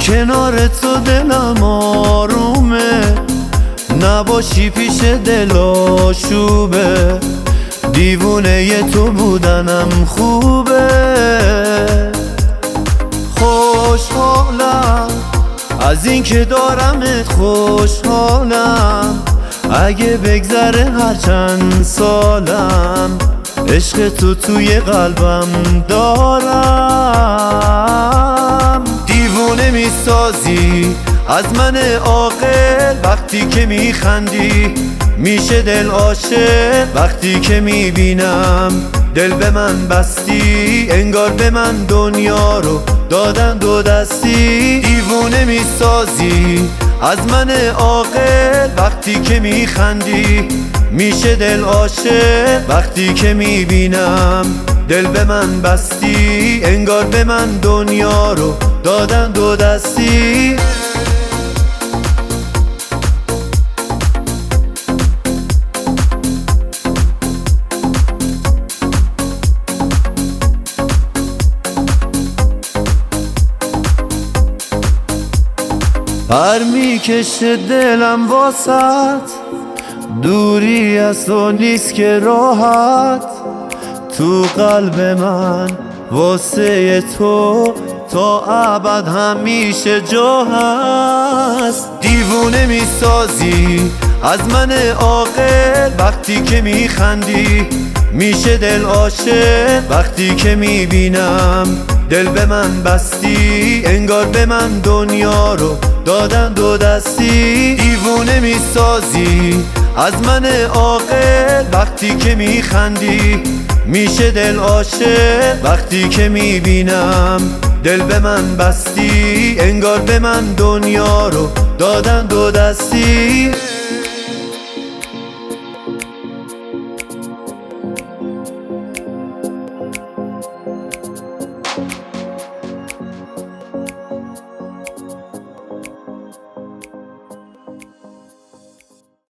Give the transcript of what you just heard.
کنار تو دلم آرومه، نباشی پیش دل آشوبه. دیوونه تو بودنم خوبه. خوشحالم از این که دارمت، خوشحالم اگه بگذره هر چند سالم. عشق تو توی قلبم دارم. دیوونه میسازی از من عاقل وقتی که میخندی، میشه دل عاشق وقتی که میبینم. دل به من بستی انگار به من دنیا رو دادن دو دستی. دیوونه میسازی از من عاقل وقتی که میخندی، میشه دل عاشق وقتی که میبینم. دل به من بستی انگار به من دنیا رو دادن دو دستی. پر میکشه دلم واسط، دوری از تو نیست که راحت. تو قلب من واسه تو تا ابد همیشه جا هست. دیوونه میسازی از من عاقل وقتی که میخندی، میشه دل عاشق وقتی که میبینم. دل به من بستی انگار به من دنیا رو دادن دو دستی. دیوونه میسازی از من عاقل وقتی که میخندی، میشه دل عاشق وقتی که میبینم. دل به من بستی انگار به من دنیا رو دادن دو دستی.